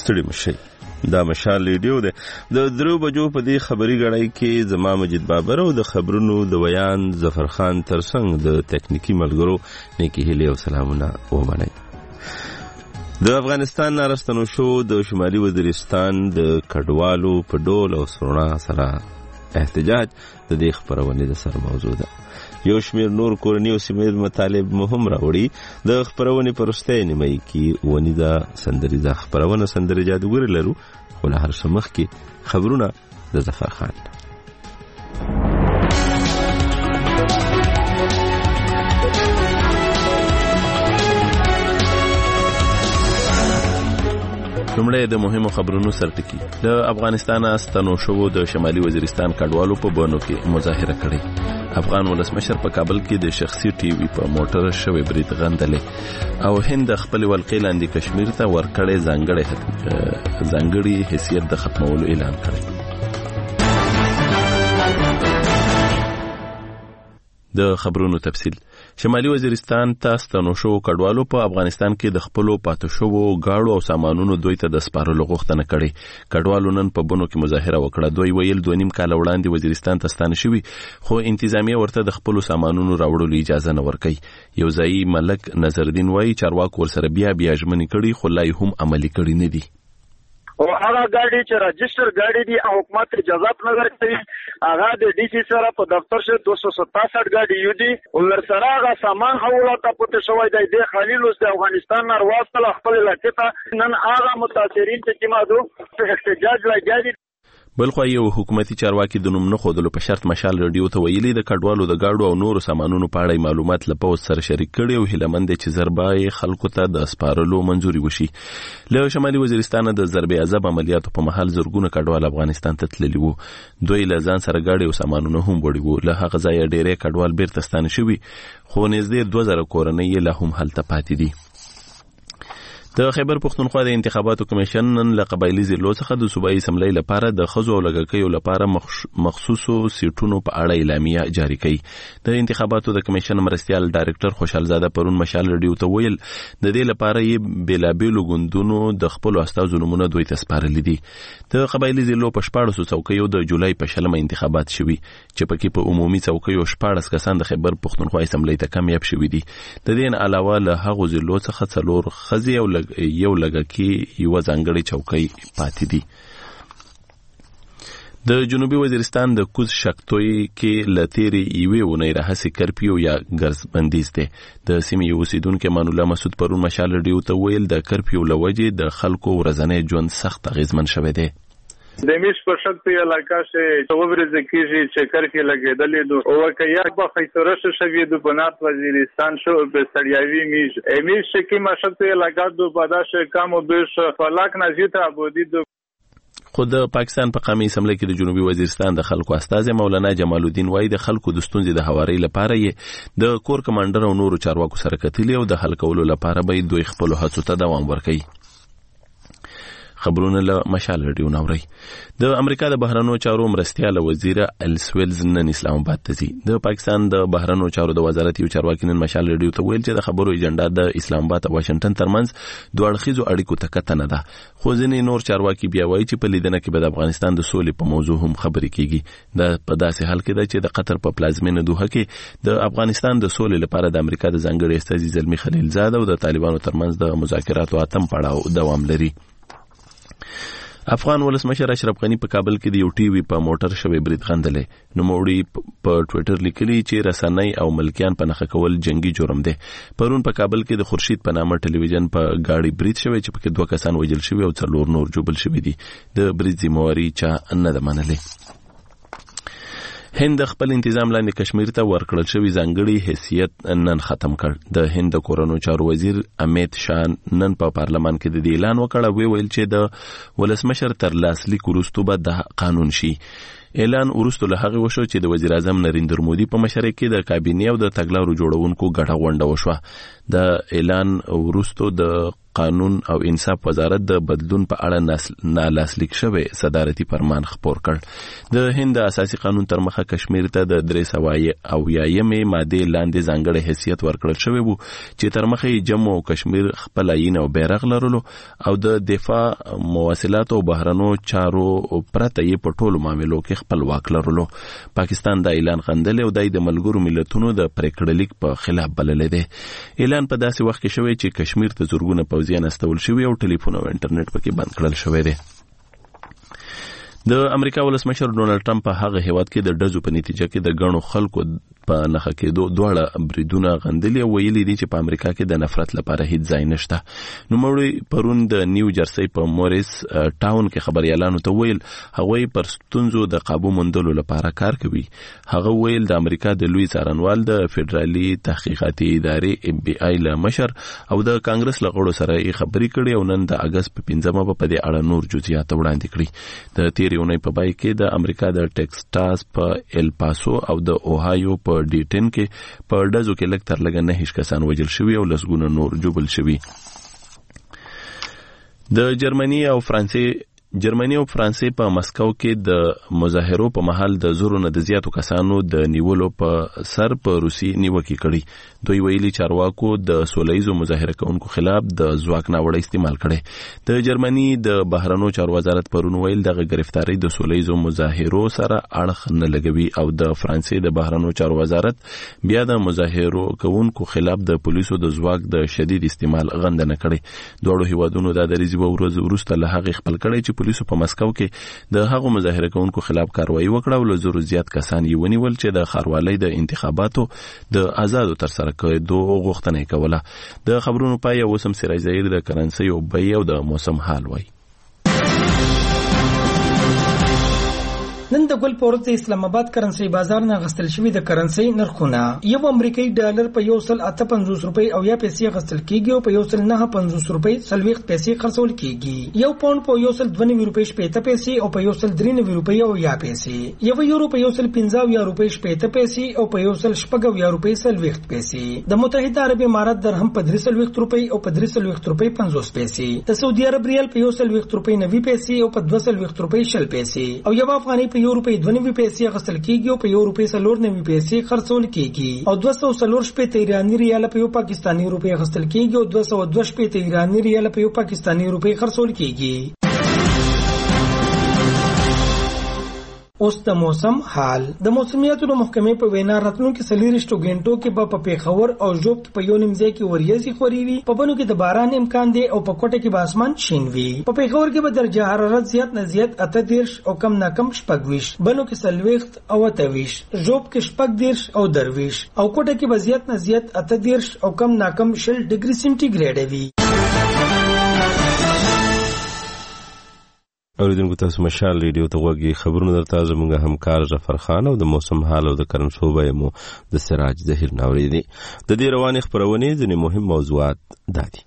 ستړي مشي. دا مشال ریډیو ده. د 3 بجو په دې خبري غړای کې زما مجید بابر او د خبرونو د ویان ظفر خان ترڅنګ د تکنیکی ملګرو نیکی هیله او سلامونه ومنئ. د افغانستان نارستنو شو د شمالي وزیرستان د کډوالو په ډول او سرونه سره احتجاج د دې خبرونې د سر موضوع ده. یو شمیر نور کورنی او سیمه مطالب مهم راوړي. د خبرونې پرسته نیمه کې ونی دا سندري د خبرونه سندري جادوګر لرو. خو له هر څه مخکې خبرونه د ظفر خان. لومړی د مهمو خبرونو سرټکی. د افغانستان ستنو شو د شمالي وزیرستان کډوالو په بونو کې مظاهره کړې. افغان ولسمشر په کابل کې د شخصي ټي وي په موټر شوی برید غندلې او هند خپل ولقې لاندې کشمیر ته ورکړې ځانګړي حیثیت د ختمولو اعلان کړی. د خبرونو تفصیل. شمالي وزیرستان ته ستنو شو کډوالو په افغانستان کې د خپلو پاتې شوو گاړو او سامانونو دوی ته د سپارلو غوښتنه کړې. کډوالو نن په بونو کې مظاهره وکړه. دوی ویل 2.5 کال وړاندې وزیرستان ته ستانه شوي خو انتظامیه ورته د خپلو سامانونو راوړلو اجازه نه ورکوي. یو ځایي ملک نظرالدین وایي چارواکو ورسره بیا ژمنې کړي خو لا هم عملي کړي نه دي. او هغه ګاډي چې رجستر ګاډي دي حکومت اجازه نه کوي. هغه د ډي سي سره په دفتر شه 267 ګاډي یو دي ولر سره هغه سامان حواله پته شوی دی. د خلیل اوس د افغانستان نارواستل خپل لکته نن هغه متاثرین چې مازو احتجاج لګیږي. بلخو یو حکومتي چارواکي د نوم نه خودلو په شرط مشال ریډیو ته ویلي د کډوالو د گاډو او نورو سامانونو په اړه معلومات لپاره سره شریک کړي او هیلمند چې ضربای خلکو ته د سپارلو منځوري وشي. له شمالي وزیرستان د ضربې عذاب عملیاتو په محل زرګونه کډوال افغانستان ته تللي وو. دوی له ځان سره گاډي او سامانونه هم وړي وو. له هغه ځایه ډېرې کډوال بیرته ستانه شوي خو نږدې 2000 کورنۍ له هم هلته پاتې دي. د خیبر پښتونخوا د انتخاباتو کمیشن نن له قبایلی ضلعو څخه د صوبایي اسمبلی لپاره د ښځو او لږکیو لپاره مخصوصو سیټونو په اړه اعلامیه جاری کړي. د انتخاباتو د کمیشن مرستیال ډایرکټر خوشحال زاده پرون مشال ریډیو ته ویل د دې لپاره یې بیلابیلو ګوندونو د خپل استازو نومونه دوی ته سپارلي دي. د قبایلی ضلعو په 14 څوکیو د جولای په 20 انتخابات شوي چې پکې په عمومي څوکیو 14 کسان د خیبر پښتونخوا اسمبلی ته کامیاب شوي دي. د دې علاوه له هغو ضلعو څخه 4 ښځې او یو لږکي یو ځانګړي چوکۍ پاتې دي. د جنوبي وزیرستان د کوز شکتوی کې لتيري یوې ونې راهسي کرفیو یا ګرځ بندیز ده. د سیمې اوسیدونکو امان الله مسعود پرون مشال ریډیو ته ویل د کرفیو لوجې د خلکو ورځنی ژوند سخت اغیزمن شوی دی. د میش په شکل علاقه چې توبرز کیږي چې کرفی لګیدلې دو او کیا په خیتره شوی د بنات وزیرستان شو په سړیاوي میش کې مشکل علاقه دو بداش کم او بیش فلاک نزیت ابودی دو. خود پاکستان په قومي اسمبلی کې د جنوبي وزیرستان د خلکو استاد مولانا جمال الدین وای د خلکو د ستونزې د هواري لپاره یې د کور کمانډر او نورو چارواکو سره کتلی او د حل کولو لپاره به دوی خپل هڅو ته دوام ورکړي. خبرونه له مشال ریډیو نوري. د امریکا د بهرنیو چارو مرستیال وزیر السویلز نن اسلام آباد ته ځي. د پاکستان د بهرنیو چارو د وزارت یو چارواکي نن مشال ریډیو ته ویل چې د خبرو ایجنډا د اسلام آباد او واشنگټن ترمنځ دوه اړخیزو اړیکو ته کتنه ده. خو ځینې نور چارواکي بیا وایي چې په لیدنه کې به د افغانستان د سولې په موضوع هم خبرې کیږي. دا په داسې حال کې ده چې د قطر په پلازمینه دوحه کې د افغانستان د سولې لپاره د امریکا د ځانګړي استازي زلمی خلیلزاد او د طالبانو ترمنځ د مذاکراتو اتم پړاو دوام لري. افغان ولسمشر اشرف غنی په کابل کې د یو ټي وي په موټر شوی برید غندلې. نوموړي په ټوئیټر لیکلي چې رسنۍ او ملکیان په نښه کول جنگي جرم دی. پرون په کابل کې د خورشید په نامه ټلویزیون په گاډي برید شوی چې پکې 2 کسان وژل شوي او 4 نور جوبل شوي دي. د برید ذمہواری چا نه ده منلې. هند خپل انتظام لاندې کشمیر ته ورکړل شوی ځانګړي حیثیت نن ختم کړ. د هند کورونو چارو وزیر امیت شاه نن په پارلمان کې د اعلان وکړ ویل چې د ولسمشر تر لاسلیک وروسته به د قانون شي. اعلان وروسته له هغه وشو چې د وزیر اعظم نریندر مودي په مشرۍ کې د کابینې او د تګلارو جوړونکو ګډه غونډه وشوه. د اعلان وروسته د قانون او انصاف وزارت د بدلون په اړه نالاسلیک شوی صدارتي فرمان خپور کړ د هند اساسي قانون تر مخه کشمیر ته د 300 ماده لاندې ځانګړی حیثیت ورکړل شوی وو چې تر مخه جمهور کشمیر خپل عین او بیرغ لرلو او د دفاع مواصلات او بهرنو چارو پرته یې په ټولو معاملو کې خپل واک لرلو. پاکستان دا اعلان غندل او د ملګرو ملتونو د پریکړلیک په خلاف بللی دی. اعلان په داسې وخت کې شوی چې کشمیر ته زورګونه پوځیان استول شوی او ټلیفون او انټرنیټ پکې بند کړل شوی دی. د امریکا ولسمشر ډونالد ټرمپ په هغه هیواد کې د ډزو په نتیجه کې د غنو خلکو په نخښه کېدو دواړه بریدونه غندلي او ویلي دي چې په امریکا کې د نفرت لپاره هیڅ ځای نشته. نو مړی پرون د نیو جرسي په موريس ټاون کې خبريالانو ته ویل هغوی پر ستونزو د قابو موندلو لپاره کار کوي. هغه ویل د امریکا د لوی څارنوال د فدرالي تحقیقاتي ادارې FBI له مشر او د کانګرس له غړو سره یې خبرې کړې او نن د اگست په 15 په دې اړه نور جزئیات وړاندې کړي. د تیریونې په پای کې د امریکا د ټکساس په ال پاسو او د اوهایو په ډیټن کې په ډزو کې لږ تر لږه 9 کسان وژل شوي او لسګونه نور ژوبل شوي. د جرمني او فرانسې په مسکو کې د مظاهرو په محل د زورو نه د زیاتو کسانو د نیولو په سر په روسي نیوکه کړي. دوی ویلي چارواکو د سولهییزو مظاهره کوونکو خلاف د ځواک ناوړه استعمال کړي. د جرمني د بهرنیو چارو وزارت پرون ویل دغه گرفتاری د سولهییزو مظاهرو سره اړخ نه لګوي او د فرانسې د بهرنیو چارو وزارت بیا د مظاهرو کوونکو خلاف د پولیسو د ځواک د شدید استعمال غندنه کړي. دوه هیوادونو د دریزي ورځ وروسته له هغه خپل کړي چې پولیسو په مسکو کې د هغو مظاهره کوونکو خلاف کاروایی وکړه او له زرو زیات کسان یې ونیول چې د ښاروالۍ د انتخاباتو د آزادو ترسره کېدو غوښتنه کوله. د خبرونو پای اوس هم سراج ظهیر د کرنسي او بیې او د موسم حال وایي. نن د ګل پورت اسلام آباد کرنسي بازار نه غستل شوی د کرنسي نرخونه یو امریکایي ډالر په 158 روپۍ او یا پیسې غستل کیږي او په 159 روپۍ 30 پیسې خرڅول کیږي. یو پاوند په 192 روپۍ 70 پیسې او په 193 روپۍ او یا پیسې. یو یورو په 115 روپۍ 70 پیسې او په 115 روپۍ 30 پیسې. د متحده عرب امارات درهم په 300 روپۍ او په 300 روپۍ 50 پیسې. د سعودي عرب ریال په 100 روپۍ 90 پیسې او په 200 روپۍ 60 پیسې او یو افغاني په 1 روپۍ 92 پیسې غسل کیږي او په 1 روپۍ 94 پیسې خرڅول کیږي او 240 ایرانی ریال په یو پاکستانی روپۍ غسل کیږي او 202 ایرانی ریال په یو پاکستانی روپۍ خرڅول کیږي. اوس د موسم حال. د موسمیاتو د محکمې په وینا راتلونکو 40 غنټو کې په پیښور او جوبت په یو نیمځای کې وریځي خوري وي. په بنو کې د باران امکان دی او په کوټه کې به اسمان شین وي. په پیښور کې به درجه حرارت زیات نه زیات 38 او کم نه کم 24. بنو کې 40 او 28. جوب کې 14 او 20 او کوټه کې به زیات نه زیات 38 او کم نه کم 60 ډیګري سنټیګریډ وي. اوریدونکو تاسو مشال ریډیو ته وګورئ. خبرونه درته زموږ همکار ظفر خان او د موسم حال او د کرنسو بیمو د سراج ظهیر ناوړي دي. د دې روانې خبرونه ځینې مهم موضوعات دادي.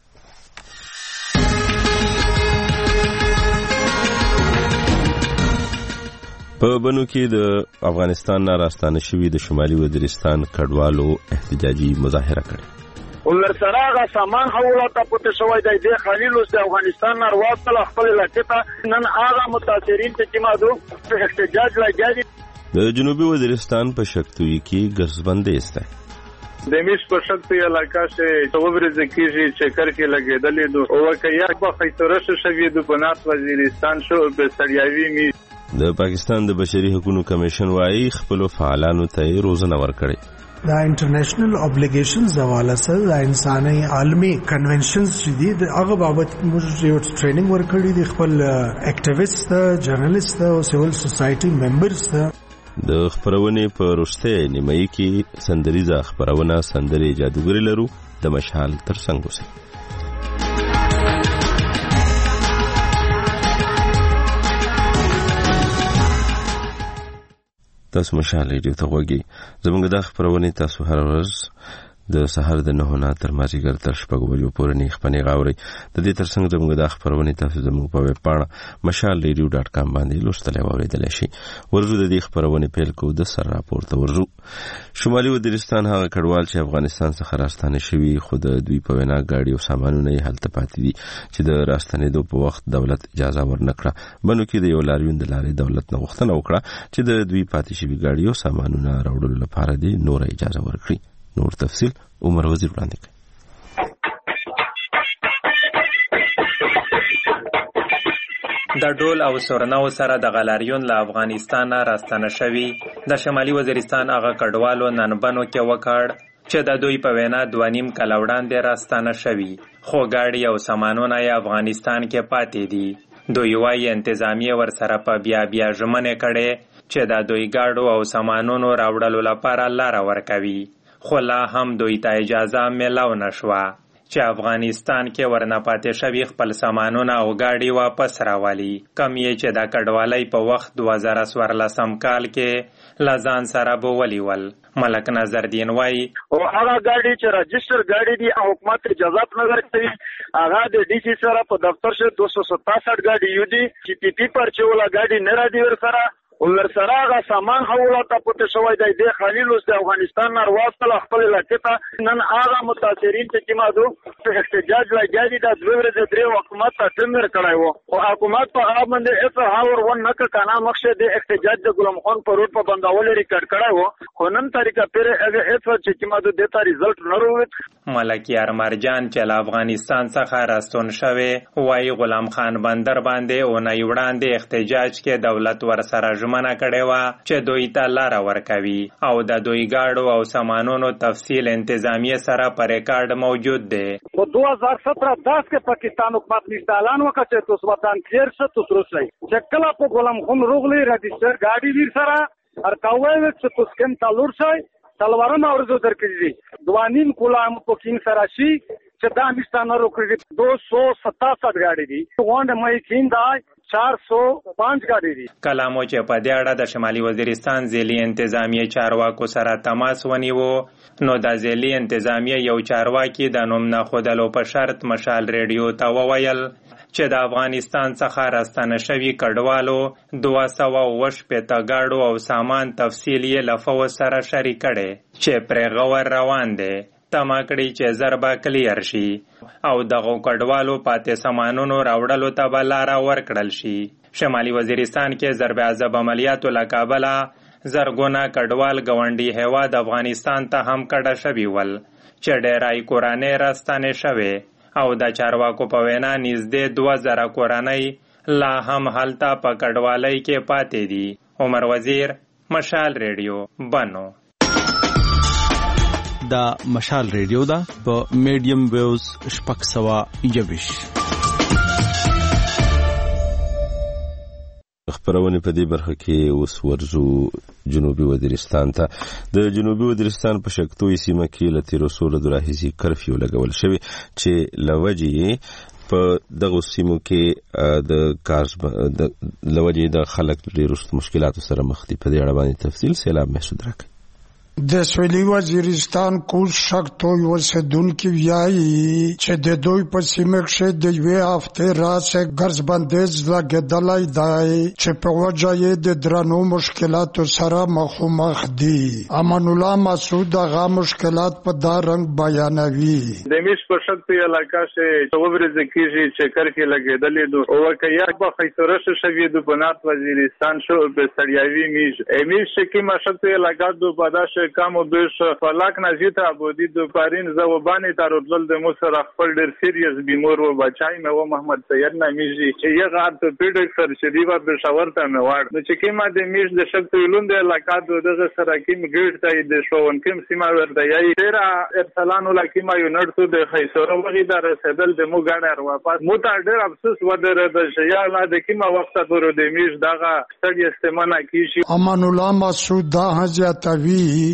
په بنو کې د افغانستان راستانه شوی د شمالي وزیرستان کډوالو احتجاجي مظاهره کړې. ولرسره هغه سامان حواله پته شوی دی د خلیلوس د افغانستان نارواستل خپل لټه نن هغه متاثرین چې مادو احتجاج لګیږي. د جنوبي وزیرستان په شکتوی کې غزبندې است. د میش په شکتوی علاقه کې توبرز کېږي چې کرکې لګېدلې دو او کیا په خیترش شوی د بنات وزیرستان شو په سړیاوي می. د پاکستان د بشري حقوقو کمیشن وايي خپل فعالانو ته روزنه ورکړي. دا انټرنیشنل اوبلیګیشنز حواله سره د انساني عالمي کنونشنز چې دي د هغه بابت موږ یو ټریننګ ورکړی دی خپل اکټیویست جرنالیست او سیویل سوسایټي ممبرز ته. د خبرونه په رښتې نیمه کې سندریزه خبرونه سندري جادوګری لرو د مشال ترڅنګ اوسه. تاسو مشال ریډیو ته وګورئ. زموږ د خبرونه تاسو هر ورځ د سحر د 9 نه تر مازیګر تر 6 بجو پورې نه خپنې غاوري. د دې ترڅنګ زموږ د خبرونه تاسو زموږ په ویب پاڼه mashalradio.com باندې لوستلای او اوریدلای شي. ورزو د دې خبرونه پیل کو د سر راپورته ورزو. شمالي وزیرستان هغه کډوال چې افغانستان څخه راستانه شوي خو د دوی په وینا گاډي او سامانونه یې هلته پاتې دي چې د راستنېدو په وخت دولت اجازه ورنکړه. بنو کې د یو لاریون د لارې دولت نه غوښتنه وکړه چې د دوی پاتې شوي گاډي او سامانونه راوړلو لپاره دې نور اجازه ورکړي. نور تفصیل عمر وزیر وړاندې کوي. د ډول او سورنو سره د غلاریون له افغانستان راستنه شوي د شمالي وزیرستان هغه کډوالو نن بنو کې وکړ چې د دوی په وینا 2.5 کاله وړاندې راستنه شوي خو ګاډي او سامانونه یې افغانستان کې پاتې دي. دوی وايي انتظامیه ورسره په بیا ژمنې کړې چې د دوی ګاډو او سامانونو راوړلو لپاره لاره ورکوي خو لا هم دوی ته اجازه میلاو نشوه چې افغانستان کې ورنه پاتې شوي خپل سامانونه او ګاډي واپس راولي. کم یې چې د کډوالۍ په وخت 2014 کال کې لزان سره بولیول. ملک نظردین وای او هغه ګاډي چې رجستر ګاډي دي حکومت جزات نظر کوي هغه د ډي سي سره په دفتر شه 267 ګاډي یو دي چې پی پی پر چې ولا ګاډي نه را دي ورسره ولرسره هغه سامان حواله پته شوی دی د خلیل اوس د افغانستان نارواستل خپل لکته نن هغه متاثرین چې کیمادو احتجاج لګیدي د دوه ورځې درې حکومت ته تمر کړای وو او حکومت په هغه باندې اته هاور ون نک کانا مقصد د احتجاج د ګلم خان په روډ په بندول ریکارډ کړای وو خو نن طریقه پر هغه اته چې کیمادو د تا ریزلټ نه وروت. ملکیار مرجان چې له افغانستان څخه راستون شوی وای غلام خان بندر باندې او نه وړاندې احتجاج کې دولت ورسره ژمنه کړې وه چې دوی ته لاره ورکوي او د دوی ګاډو او سامانونو تفصیل انتظامیه سره په ریکارډ موجود دی. په 2017 کې پاکستان حکومت نشته اعلان وکړ چې تاسو وطن تیر شه تاسو رسئ چې کله په غلام خان روغلی رجستر ګاډي ویر سره ارکاوي چې تاسو کوم تلور شئ تلوارم اورزو درکړي 2.5 کولام په کین سره شي چې دا مستانه روکړي 267 ګاډي دي وانډ مې کین دا 405 ګاډي دي. کلامو چې په دې اړه د شمالي وزیرستان ځلي انتظامیه چارواکو سره تماس ونیو نو د ځلي انتظامیه یو چارواکي د نوم نه خودلو په شرط مشال ریډیو ته وویل چې د افغانستان څخه راستنه شوي کډوالو 280 ګاډو او سامان تفصیل یې له فوج سره شریک کړي چې پرې غور روان دی تمه کړي چې ضربه کلیر شي او دغه کډوالو پاتې سامانونو راوړلو ته به لاره ورکړل شي. شمالي وزیرستان کې ضرب عذاب عملیاتو له کابله زرګونه کډوال ګاونډي هیواد افغانستان ته هم کډه شوي ول چې ډیری کورنۍ راستنې شوې او د چارواکو په وینا نږدې 2000 کورنۍ لا هم هلته په کډوالۍ کې پاتې دي. عمر وزیر، مشال ریډیو، بنو. دا مشال ریډیو دا په میډیم ویوز 621. خبرونه په دې برخه کې اوس ورزو جنوبي وزیرستان ته. د جنوبي وزیرستان په شکتوي سیمه کې له 13 راهیسي کرفیو لګول شوی چې لوجې په دغه سیمو کې د کارز لوجې د خلک ډېر مشکلات سره مخ دي. په دې اړه باندې تفصیل سیلاب محسود راکړي. د سویلي وزیرستان کوز شکتوی اوسیدونکي وایي چې د دوی په سیمه کې د یوې هفتې راهیسې ګرځ بندیز لګېدلی دی چې په وجه یې د درنو مشکلاتو سره مخامخ دي. امان الله مسعود هغه مشکلات په دا رنګ بیانوي. د میش په شکتوی علاقه کې څو ورځې کېږي چې کرښې لګېدلې دي او که یا به خیتورش شوي د بنات وزیرستان شو به سړیاوي میش کې ما شکتوی علاقه دو بداش کامو بیش فلاک نزیت عبودی دو پارین زوبانی تارودلل د مصر خپل ډیر سیریس بیمور و بچای مې و محمد سید نامیجی چې یغه ارتوپیډک سرجری و بشاور ته مې وړ نو چې کیما د میش د شکتوی لوند علاقه دغه سره کیم ګډ ته د شوون کیم سیما ورته یی تیرا ارسلان لکیما یونټ تو د خیسوره وغي د رسیدل د مو ګاډر واپس مو ته ډیر افسوس و در د شیا لا د کیما وخت ورو د میش دغه ستړي استمنه کیشي. امان الله مسعود دا حضرت وی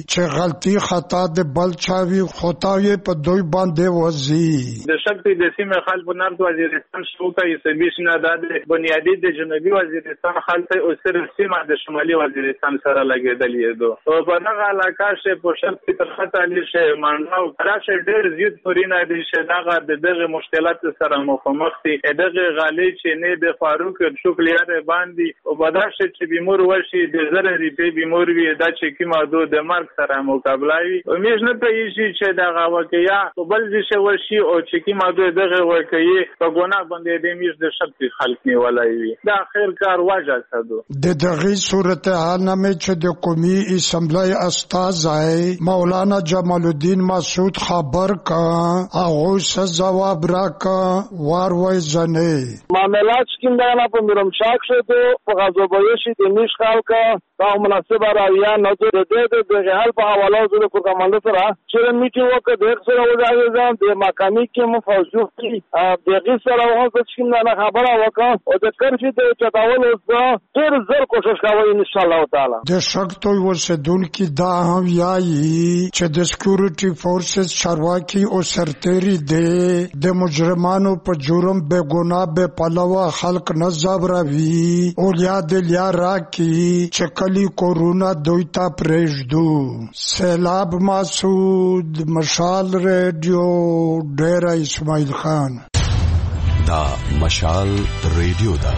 چې غلطي خطا د بل چاوي خدای په دوی باندې وزي د شکل د سیمه خلک په نارت وزیرستان شوکه یې سبیشنه د بنیادی د جنوبي وزیرستان خلک او سره سیمه د شمالي وزیرستان سره لګیدلې دو او په هغه علاقه شه په شرط تر خطا لشه مانو راشه ډېر زیات پورینه دي چې دغه دغه مشکلات سره مخامخ دي دغه غالي چې نه د فاروق شکلیار باندې او بداشه چې بیمور ورشي د زره ریپی بیمور وي دا چې کی ماده د مرګ سره مقابله وي امید نه پېږي چې دغه واقعیا بل ځای ورشي او چې کی ماده دغه واقعي په ګناه باندې د میز د شک خلک نه ولای وي دا خیر کار واجه سدو د دغه صورتحال نه چې د قومي اسمبلی استاد مولانا جمال الدین مسعود خبر کا اغوش جواب را کا واروی زنه معاملات کوم دا په مرمشاک شته په غزوبوي شي د میش خلک دا مناسبه راویا نه د حال په حواله زره کو کمانډر سره چې میټینګ وکړ د سره وځي د مقامی کې مفوضو کې دغه سره وغوښتل چې نه خبره وکړه او د کرفي د چتاول ډېر زر کوشش کوي ان شاء الله تعالی د شک توي ورسدون کې دا هم یایي چې د سکیورټي فورسز چارواکي او سرتيري د مجرمانو په جرم به ګناه به پلوه خلق نه زبروي او یاد لیا راکي چې کلی کورونا دویتا پرېږدو سیلاب مسعود مشال ریډیو ډیره اسماعیل خان دا مشال ریډیو دا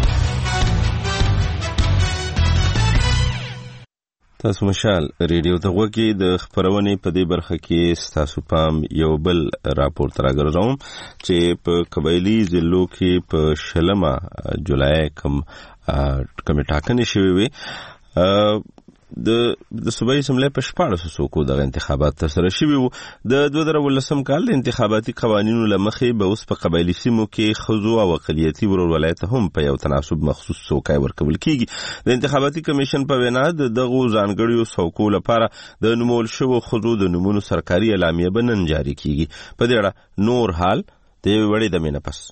تاسو مشال ریډیو ته وګورئ د خبرونې په دې برخه کې تاسو پام یو بل راپورټ راګرځوم چې په قبایلی ضلعو کې په شلمه جولای کم ټاکنې شوې وي د صوبایي اسمبلی په 1400 کو د انتخابات ترسره شوي وو د 2018 کال د انتخاباتي قوانینو لمخې به اوس په قبایلی سیمو کې خزو او اقلیتي ورورولۍ ته هم په یو تناسب مخصوص څوکۍ ورکول کیږي د انتخاباتي کمیشن په وینا د دغو ځانګړیو څوکو لپاره د نومول شوو خزو د نومونو سرکاري اعلامیه به نن جاری کیږي په دې اړه نور حال د یوې وړې دمې نه پس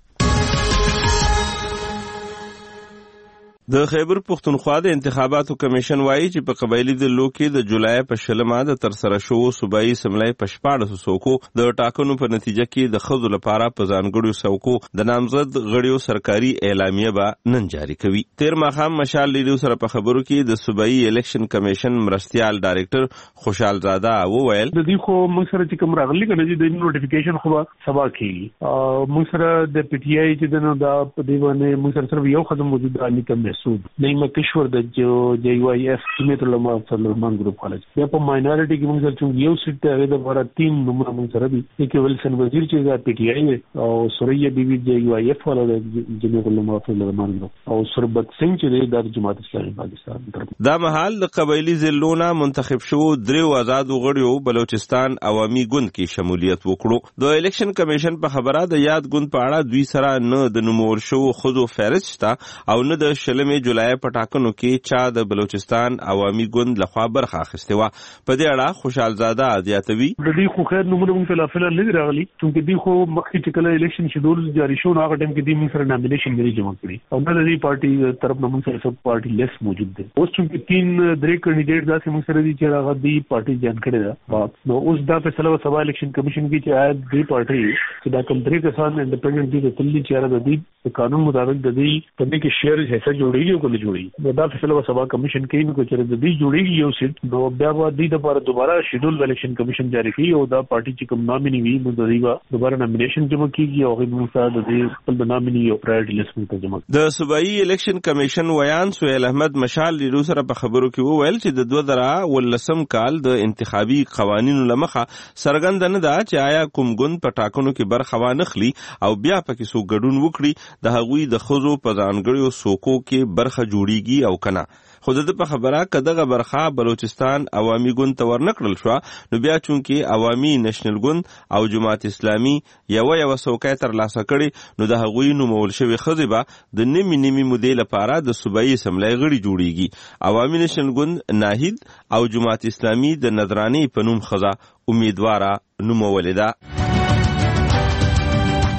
د خیبر پختونخوا د انتخاباتو کمیشن وایي چې په قبایلی ضلعو کې د جولای په شلمه د ترسره شوو صوبایي اسمبلی په 1400 کو د ټاکنو په نتیجه کې د خزو لپاره په ځانګړیو څوکو د نامزد غړیو سرکاري اعلامیه به نن جاری کوي تیر ماښام مشال ریډیو سره په خبرو کې د صوبایي الیکشن کمیشن مرستیال ډایرکټر خوشحال زاده وویل د دې خو موږ سره چې کوم راغلي کنه چې د نوټیفیکیشن خو سبا کیږي موږ سره د پی ټی آی چې د دا په دی باندې موږ سره یو خدمت موجود دی کم نعیم کشور د جی واي اف جمعیت العلماء سلمان ګروپ کالج یا په ماینورټي کې موږ سره یو سیټ ته د لپاره 3 نمبر موږ سره دي چې ولسن وزیر چې د پی ټی آی او سوریا بیبي جی واي اف والا د جمعیت العلماء سلمان ګروپ او سربت سنگ چې د جماعت اسلامي پاکستان دا مهال د قبایلی ضلعونو منتخب شو درو آزاد غړیو بلوچستان عوامي ګوند کې شمولیت وکړو د الیکشن کمیشن په خبره د یاد ګوند په اړه دوی سره نه د نومول شو خزو فهرست شته او نه د شلمې جولای په ټاکنو کې چا د بلوچستان عوامي ګوند لخوا برخه اخیسته و په دې اړه خوشحال زاده زیاتوي د دې خو خیر نمونه موږ فلافل نه راغلي چې دې خو مخکې چې کله الیکشن شیډول جاری شو هغه ټیم کې دې موږ سره نامینیشن لري جمع کړی او د دې پارټي طرف نه موږ سره سب پارټي لیس موجود دي اوس چې 3 کینډیډیټ داسې موږ سره دي چې هغه دې پارټي جان کړی دا نو اوس دا فیصله سبا الیکشن کمیشن کې چې آیا دې پارټي چې دا کم طریقې سره انډیپندنٹ دي د تللی چې را د قانون مطابق د دې په دې کې شیر حصہ جوړیږي او جوړي دا فیصله سبا کمیشن کوي نو چې د دې جوړیږي یو سیټ نو بیا به د لپاره دوباره شیډول الیکشن کمیشن جاری کوي او دا پارټي چې کوم نامینی وي نو د دې دوباره نامینیشن جمع کیږي او موږ سره د دې خپل نامینی او پرایورټي لیست ته جمع د صوبایي الیکشن کمیشن ویان سہیل احمد مشال ریډیو سره په خبرو کې وویل چې د 2018 کال د انتخابي قوانینو لمخه سرګند نه ده چې آیا کوم ګوند په ټاکنو کې برخه وانخلي او بیا پکې سو ګډون وکړي د هغوی د خزو په ځانګړیو څوکو کې برخه جوړیږي او کنه خود د په خبره کداغه برخه بلوچستان عوامي ګوند ته ورنکړل شو نو بیا چونکې عوامي نېشنل ګوند او جماعت اسلامي یو څوکۍ تر لاسه کړي نو د هغوی نومول شوی خزبه د نیمه مودې لپاره د صوبایي اسمبلی غړي جوړیږي عوامي نېشنل ګوند ناهید او جماعت اسلامي د نظرانی په نوم خزا امیدواره نومولې ده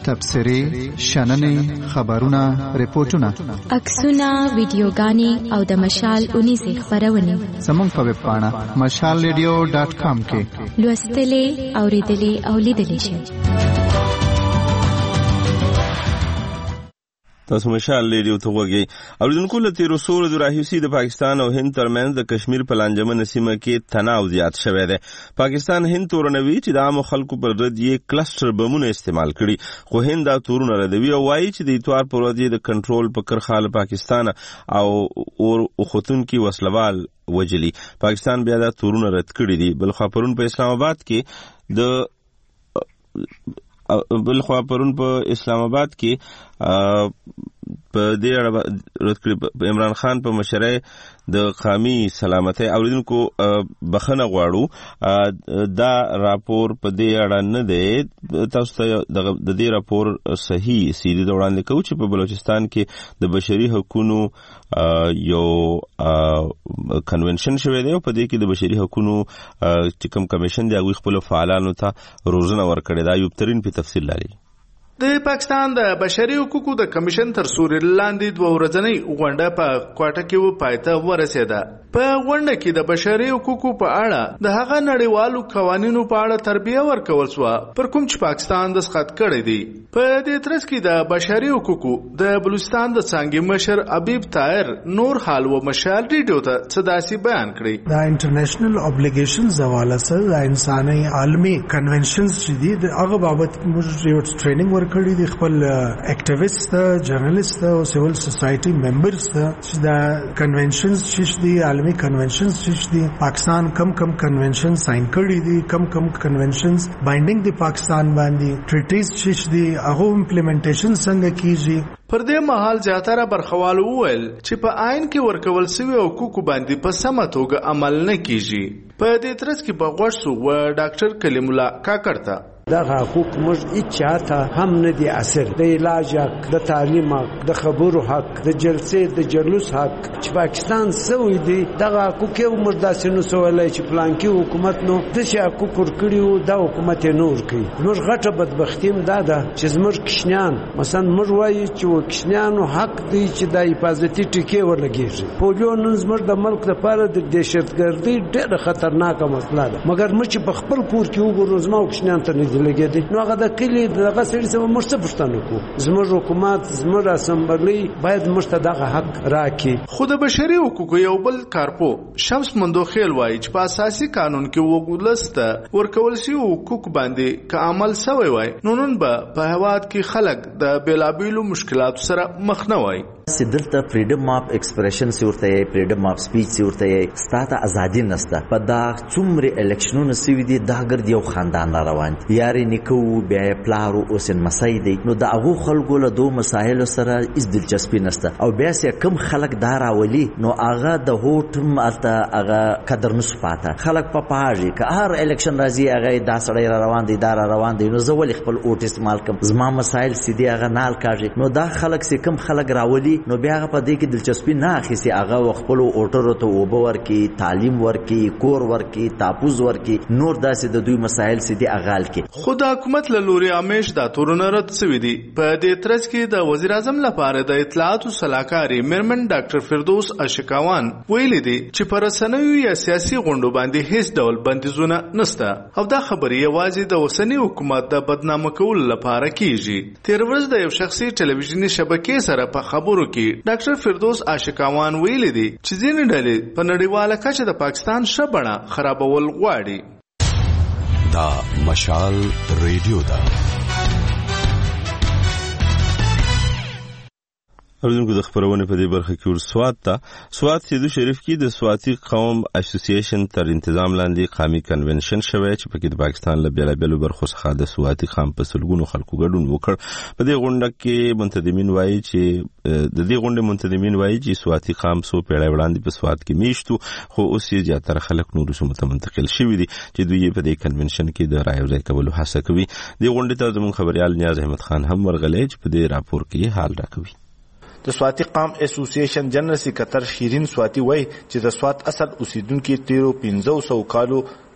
تبصرې، شننې، خبرونه، ریپورتونه، عکسونه، ویډیوګانې او د مشال 19 خبرونه زموږ په ویب پاڼه mashalradio.com کې لوستلې، اوریدلې او لیدلې شئ. تاسو مشال ریډیو ته وګورئ. اوریدونکو له تیرو سولو د راهیسي د پاکستان او هند ترمنځ د کشمیر په لانجمنه سیمه کې تناو زیات شوی دی. پاکستان هند تورنوي چې د عام خلکو پر ضد یې کلسټر بمونه استعمال کړي، خو هند دا تورونه ردوي او وایي چې د اتوار پر ورځ د کنټرول په کرخاله پاکستان او خطونکي وسلوال وجلي. پاکستان بیا دا تورونه رد کړي دي. بلخوا پرون په اسلام آباد کې په دې اړه عمران خان په مشرۍ د قومي سلامتۍ اوریدونکو بخنه غواړو. دا راپور په دې اړه نه دی. تاسو ته د دې راپور صحیح سیدی وړاندې کوو چې په بلوچستان کې د بشري حقوقو یو کنونشن شوی دی او په دې کې د بشري حقوقو چې کوم کمیشن دی هغه خپل فعالانو ته روزنه ورکړې ده. ایوب ترین په تفصیل لري. د پاکستان د بشري حقوقو د کمیشن تر سوري لاندې 2 ورځنۍ غونډه په کوټه کې پایته ورسېده. په غونډه کې د بشري حقوقو په اړه د هغه نړیوالو قوانینو په اړه تربیه ورکول شو پر کوم چې پاکستان دستخط کړی دی. په دې ترڅ کې د بشري حقوقو د بلوچستان د څنګه مشر حبیب طاهر نور حال و مشال ریډیو ته صداسي بیان کړی. د انټرنیشنل اوبلیګیشنز حواله سره د انساني عالمي کنونشنز چې دي د هغه بابت موږ یو ټریننګ ورکړی دی. خپل اکټیویست، جرنالست او سیویل سوسایټي ممبرز چې د کنونشنز چې دي عالمي کنونشنز چې دي پاکستان کم کنونشن ساين کړی دي، کم کنونشنز بایندینګ دی پاکستان باندې، ټریټیز چې دي هغه امپلیمنټیشن څنګه کیږي. پر دې مهال زیاتره برخوالو وویل چې په آئین کې ورکول شوی حقوقو باندې په سمه توګه عمل نه کیږي. په دې ترڅ کې په غوښ سو و ډاکټر کلیم الله کاکړ ته دغه حقوق موږ اچاته هم نه دي اثر. د علاج حق، د تعلیم حق، د خبرو حق، د جلسې د جلوس حق چې پاکستان سوی دی دغه حقوق یو موږ داسې نو سوالای چې پلانکی حکومت نو د شي حقوق ورکړیو دا حکومت نور کوي. موږ غټه بدبختیم دا ده چې زموږ کشنیان مثلا موږ وایي چې کشنیانو حق دی چې د حفاظتي ټیکې ورلګیږي. پولیو نن زموږ د ملک لپاره د دهشتګردي ډېره خطرناکه مسله ده، مګر موږ په خپل کور کې وګورو زموږ کشنیان ته لګیدي. نو هغه د کلی دغه سړي سم مرسته پښتنو کو زموږ حکومت زموږ اسمبلی باید مرسته دغه حق راکړي. خو د بشري حقوقو یو بل کارپو شمس مندوخیل وایي چې په اساسي قانون کې وګولسته ورکول شي حقوق باندې که عمل شوی وای نو نن به په هواد کې خلک د بیلابیلو مشکلاتو سره مخ نه وای. دلته فریډم اف ایکسپریشن سورته یې فریډم اف سپیچ سورته یې ستاته ازادي نسته. په دا څومره الیکشنونو سوي دي دا ګرد یو خاندان روان یاري نیکو بیا پلارو اوسن مسای دی. نو دا هغه خلکو له دوه مسایل سره اس دلچسپي نسته او بیا سه کم خلک دار اولی نو هغه د هوټم الته هغه قدر نس پاته خلک په پاجي که هر الیکشن راځي هغه دا سړی روان دي دا روان دي نو زول خپل اوټ استعمال کوم زما مسایل سیدي هغه نال کاږي. نو دا خلک سه کم خلک راولي نو بیا هغه په دې کې دلچسپي نه اخیسي. هغه خپل اوټرو ته وبو ورکی، تعلیم ورکی، کور ورکی، تاپوز ورکی، نور داسې د دوی مسایل سیدي اغال کې. خود حکومت له لوري امیش دا تورونه رد شوی دي. په دې ترڅ کې د وزیر اعظم لپاره د اطلاعات او سلاکاري میرمن ډاکټر فردوس اشکاوان ویلي دي چې پر رسنیو یا سیاسي غونډو باندې هیڅ ډول بندیزونه نشته او دا خبرې یوازې د اوسنی حکومت د بدنامه کولو لپاره کیږي. تیر ورځ د یو شخصي ټلویزیونی شبکې سره په خبرو کې ډاکټر فردوس اشکاوان ویلي دي چې ځینې ډلې په نړیواله کچه د پاکستان شبړه خرابول غواړي. دا مشال ریډیو دا اوریدونکو د خبرونه په دې برخه کې ورسوات ته سوات سیدو شریف کې د سواتی قوم اسوسییشن تر تنظیم لاندې قومي کنونشن شوی چې پکې د پاکستان له بیلابیلو برخو څخه د سواتی قوم په سلګونو خلکو ګډون وکړ. په دې غونډه کې منتظمین وایي چې سواتی قوم سو پیړۍ وړاندې په سوات کې میشتو خو اوس یې زیاتره خلک نورو سیمو ته منتقل شوي دي چې دوی په دې کنونشن کې د رایو ځای کولو هڅه کوي. دې غونډې ته زموږ خبريال نیاز احمد خان هم ورغلی چې په دې راپور کې حال راکوي. د سواتی قام اسوسییشن جنرال سکرټر شیرین سواتی وایي چې د سوات اصل اوسیدونکو 1300 کالو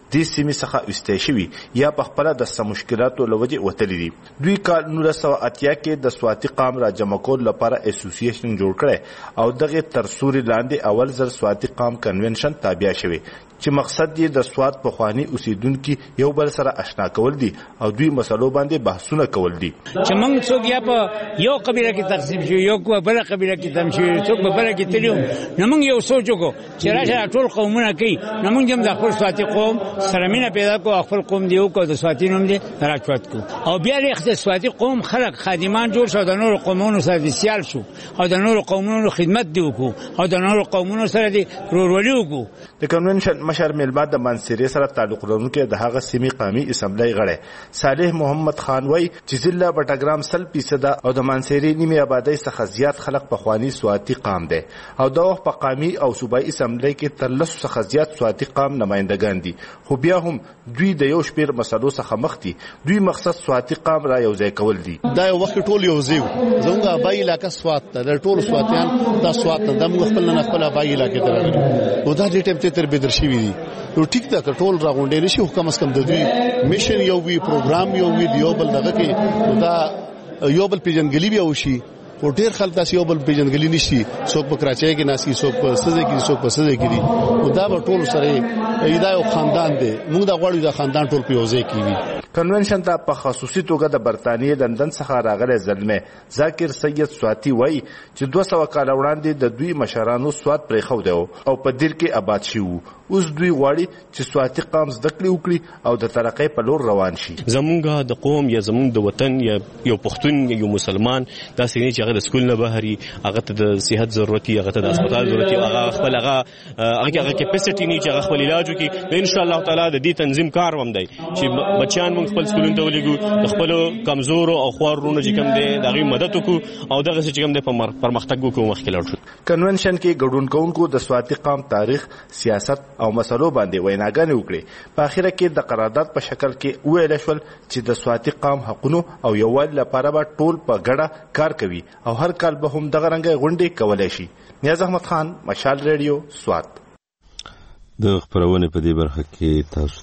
د سیمې څخه وستې شوی یا په خپل د مشکلاتو لوجه وتلې دي. دوی کال 1980 کې د سواتي قام را جمع کول لپاره اسوسییشن جوړ کړي او دغه ترسوري لاندې اول ځل سواتي قام کنونشن تابع شوی چې مقصد یې د سوات په خواني اوسیدونکو یو بل سره آشنا کول دي او دوی مسلو باندې بحثونه کول دي. چې موږ څوک یا په یو قبیله کې تقسیم شو یو په بل قبیله کې تم شو څوک په بل کې تلو نو موږ یو سوچ وکړو چې راشه ټول قومونه کوي نو موږ هم د خپل سواتي قوم سره مینه پیدا کو خپل قوم دیو کو د سواتي نوم دی راچوت کو او بیا د سواتي قوم خلک خادمان جوړ شو د نور قومونو سره سیال شو او د نور قومونو خدمت دی وکړو او د نور قومونو سره دی رورولي وکړو. د کنونشن مشر میلمه د منصوري سره تعلق لرونکي د هغه سیمې قومي اسمبلی غړی صالح محمد خان وای چې ضلع بټګرام 100% او د منصوري نیمه آبادی څخه زیات خلک په خواني سواتي قام دي او د وخت په قومي او صوبایي اسمبلی کې تر 100 څخه زیات سواتي قام نمائندگان دي خو بیا هم دوی د یو شپیر مسلو څخه مخ دي. دوی مقصد سواتي قام را یوځای کول دي. دا یو وخت ټول یو ځای زموږ آبای علاقه سوات د ټول سواتیان د سوات د موږ خپل نه خپل آبای علاقه ته راغلي او دا دې ټیم ته تر بدر شي وي نو ټیک دا ټول راغونډې نشي حکم اس کم د دوی میشن یو وی پروګرام یو وی دیو بل دغه کې دا یو بل پیژنګلی بیا وشي او ډیر خلک داسې یو بل پیژنګلی نشي څوک په کراچۍ کې ناسي څوک په سزه کې څوک په سزه کې دي او دا به ټول سره ایدا یو خاندان دی موږ دا غواړو دا خاندان ټول په یوځای کې وي. کنونشن ته په خصوصي توګه د برتانیې لندن څخه راغلی زلمه ذاکر سید سواتی وای چې 200 کال وړاندې د دوی مشرانو سوات پرې خو دی او په دیر کې آباد شي اوس دوی غواړي چې سواتي قام زده کړي وکړي او د ترقۍ په لور روان شي. زمونږ د قوم یا زمونږ د وطن یا یو پښتون یا یو مسلمان دا سینې چې هغه د سکول نه بهري هغه ته د صحت ضرورت هغه ته د هسپتال ضرورت هغه خپل هغه کیپاسټی نه چې هغه خپل علاج وکړي ان شاء الله تعالی د دې تنظیم کار وم دی چې بچیان موږ خپل سکولونو ته ولېږو د خپل کمزورو او خوارونو چې کوم دي دغه مدد وکړو او دغه چې کوم دي په پرمختګ وکړو مخکې لاړ شو. کنونشن کې ګډون کوونکو د سواتي قام تاریخ سیاست او مسلو باندې ویناګانې وکړي. په اخره کې د قرارداد په شکل کې ویل شول چې د سواتي قام حقونو او یووالي لپاره به ټول په ګډه کار کوي او هر کال به هم دغه رنګه غونډې کولای شي. نیاز احمد خان، مشال ریډیو، سوات. د خبرونه په دې برخه کې تاسو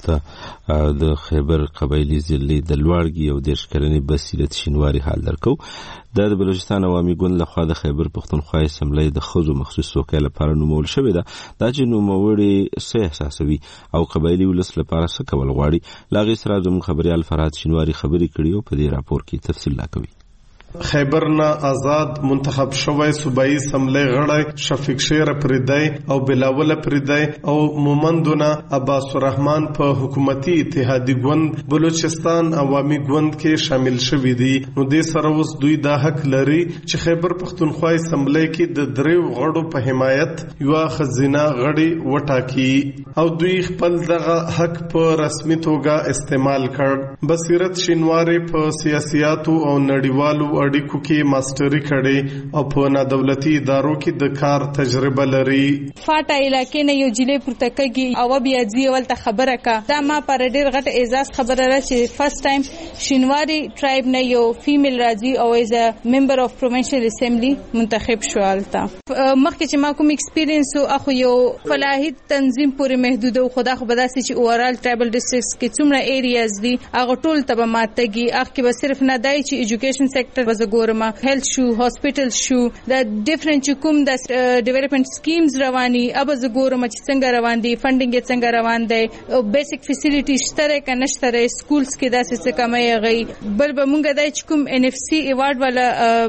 ته د خیبر قبایلی ضلع د لوړګي او د شکرنې بصیرت شینواری حال درکو. د بلوچستان عوامي ګوند لخوا د خیبر پښتونخوا اسمبلی د خزو مخصوص وکیل لپاره نومول شوې ده. دا چې نوموړي څه احساسوي او قبایلی ولس لپاره څه کول غواړي لاغي سره زموږ خبريال فرات شینواری خبري کړي او په دې راپور کې تفصیل لا کوي. خیبر نه آزاد منتخب شوی صوبایي اسمبلی غړی شفیق شیر پریدای او بلاول پریدای او مومندونه عباس الرحمن په حکومتي اتحادی ګوند بلوچستان عوامي ګوند کې شامل شوي دي. نو دې سره اوس دوی دا حق لري چې خیبر پښتونخوا اسمبلی کې د دریو غړو په حمایت یو خزینه غړي وټاکي او دوی خپل دغه حق په رسمي توګه استعمال کړ. بصیرت شینواری په سیاسياتو او نړیوالو اړیکو کې ماستری کړي او په نادولتي ادارو کې د کار تجربه لري. فاټا علاقې نه یو جلی پورته کېږي او بیا ځي ولته خبره کا دا ما پر ډیر غټ اعزاز خبره را چې فرست ټایم شینواری ټرایب نه یو فیمیل راځي او ایز ا ممبر اف پروینشل اسمبلی منتخب شو. الته مخکې چې ما کوم ایکسپیرینس او اخو یو فلاحي تنظیم پورې محدود او خدا خو بداسي چې اورال ټرایبل ډیسټریکټس کې څومره ایریاز دي هغه ټول تبه ماتګي اخ کې به صرف نه دای چې ایجوکیشن سېکټر وزګورما هیلث شو هاسپټل شو د ډیفرنٹ کوم د ډیولپمنٹ سکیمز رواني اب زګورما چې څنګه روان دي فندینګ څنګه روان دي بیسیک فیسیلیټی شته کنهشته سکولز کې داسې څه کمای غي بل به مونږ دای چې کوم ان اف سی ایوارډ والا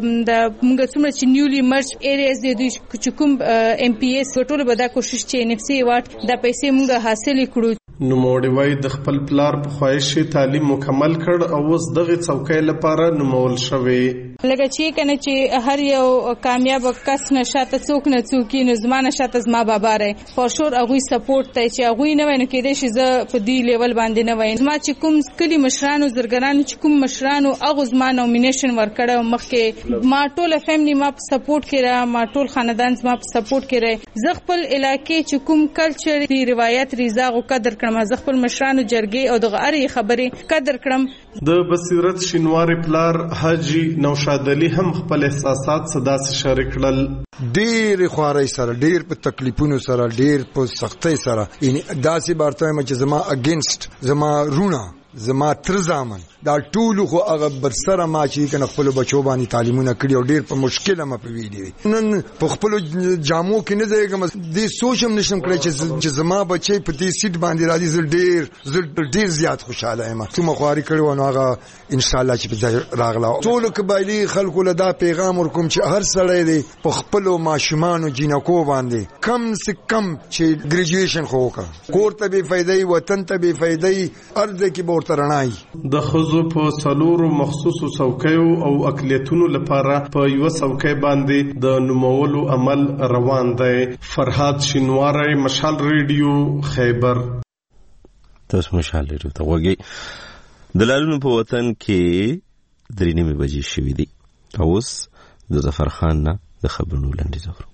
د مونږ څومره چې نیولی مرج ایریاز دي چې کوم ام پی ایس ټول به دا کوشش چې ان اف سی ایوارډ د پیسې مونږ حاصل کړو. نو موړوي د خپل پلار په خواهش تعلیم مکمل کړ او اوس دغه څوکۍ لپاره نومول شوی. لکه چې کنه چې هر یو کامیاب کس نشاته څوک نه څوکي نو زمانه شاته زما بابا رې فور شور هغه سپورټ ته چې هغه نه ویني کېدې شي ز په دی لیول باندې نه وای زما چې کوم کلی مشرانو زرګرانو چې کوم مشرانو هغه زما نومینیشن ورکړو مخکې ما ټول فیملی ما سپورټ کړه ما ټول خاندان زما سپورټ کړه ز خپل علاقې چې کوم کلچر دی روایت ریزا او قدر کړم ز خپل مشرانو جرګې او دغه اړ خبرې قدر کړم. د بصیرت شینواری پلار حاجی نوشاد علي هم خپل احساسات صدا سره شریک کړل. ډېر خواري سره ډېر په تکلیفونو سره ډېر په سختۍ سره داسې بارته چې زما اگینست زما رونه زما تر زامن دا ټول خو هغه برسره ما چې کنه خپل بچو باندې تعلیمونه کړی او ډېر په مشکله ما په ویلي نن په خپل جامو کې نه ځایګم دې سوچم نشم کړی چې زما بچي په دې سیټ باندې راځي ډېر زیات خوشاله یم ته مخواري کړو نو هغه ان شاء الله چې راغلا ټول قبایلی خلکو له دا پیغام ورکوم چې هر سړی دی په خپل ماشومان او جنکو باندې کم سے کم چې ګریجویشن خو وکړه کور ته به فائدې وطن ته به فائدې ارزه کې به ورترنای د خزو په سلورو مخصوصو څوکیو او اقلیتونو لپاره په یو څوکۍ باندې د نومولو عمل روان دی. فرهاد شینواری، مشال ریډیو، خیبر. تاسو مشال ریډیو ته وګورئ. د لالونو په وطن کې 3:30 بجې شوې دي. اوس د ظفر خان نه د خبرونو لنډیز اورو.